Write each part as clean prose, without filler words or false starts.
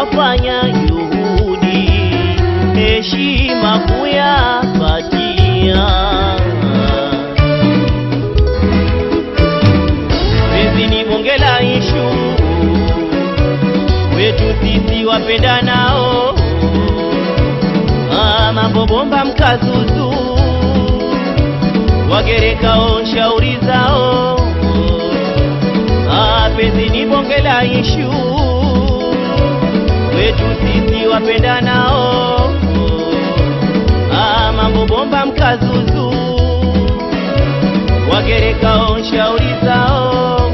twafanya juhudi heshima kuyapatia. Penzi ni bonge la ishu wetu sisi wapendanao, mambo bomba mkazuzu wagerekao shauri zao. Penzi ni bonge la ishu wetu sisi wapendanao, mambo bomba mkazuzu wagerekao shauri zao.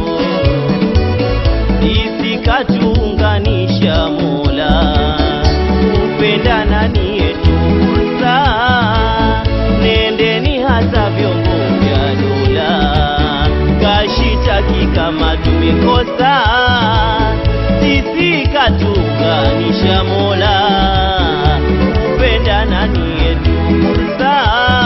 Sisi katuunganisha Mola, kupendana ni yetu fursa. Nendeni hata vyombo vya dola kashitaki kama tumekosa. Sisi katuunganisha Mola, kupendana ni yetu fursa.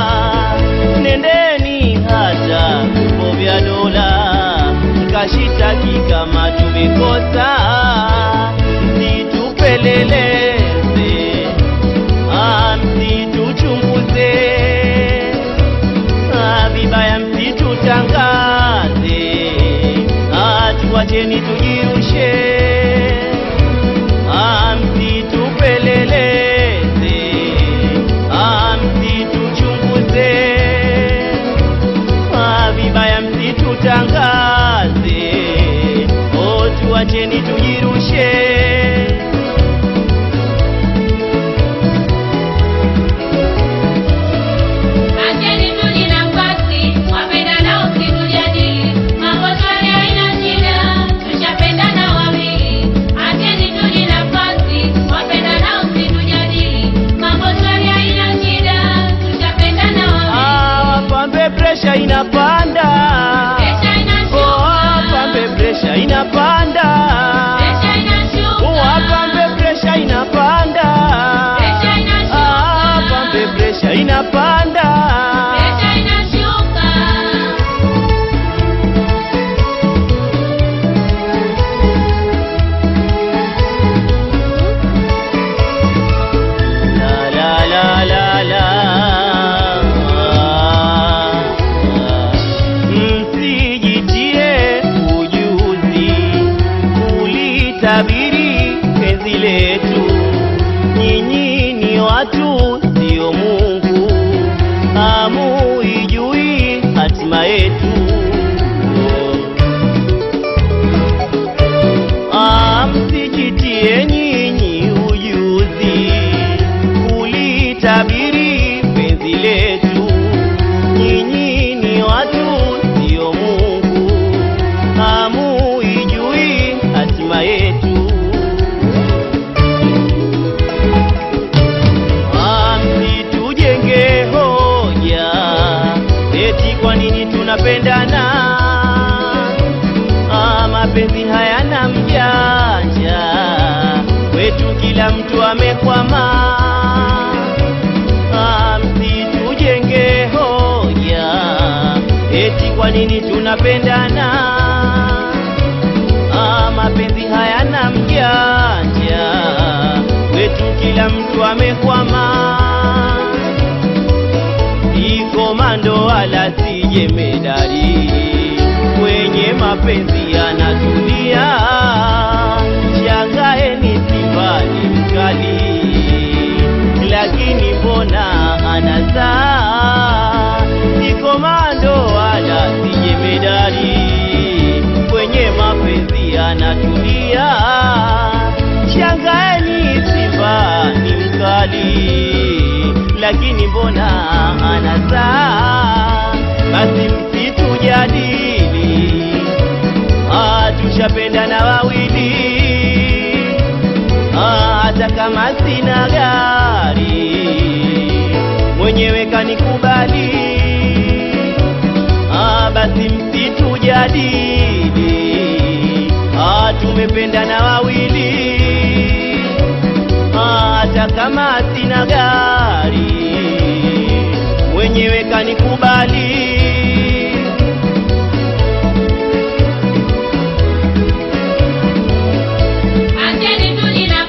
Nendeni hata vyombo vya dola kashitaki kama tumekosa. Msitupeleleze, msituchunguze, vibaya msitutangaze, tuwacheni tujirushe. Msitupeleleze, msituchunguze, vibaya msitutangaze, tuwacheni tujirushe. Presha inapanda, pambe presha inapanda, pambe presha inapanda, pambe presha inapanda. Tabiri penzi letu, nyinyi ni watu sio Mungu, hamuijui hatima yetu. Msijitie nyinyi ujuzi kulitabiri penzi letu, nyinyi ni watu sio Mungu, hamuijui hatima yetu. Msitujenge hoja eti kwa nini tunapendana, mapenzi hayana mjanja wetu, kila mtu amekwama. Msitujenge hoja eti kwa nini tunapendana, mapenzi hayana mjanja wetu, kila mtu amekwama. Si komando wala si jemedari, kwenye mapenzi yanatulia. Shangaeni Simba ni mkali, lakini mbona anazaa? Si komando wala si jemedari, kwenye mapenzi anatulia. Shangaeni Simba ni mkali, lakini mbona anazaa? Basi msitujadili, tushapendana wawili. Hata kama sina gari, mwenyewe kanikubali. Basi msitujadili, tumependana wawili. Hata kama sina gari, mwenyewe kanikubali. Acheni tujina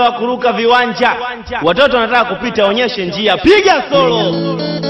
kuruka viwanja. Watoto wanataka kupita, onyeshe njia, piga solo.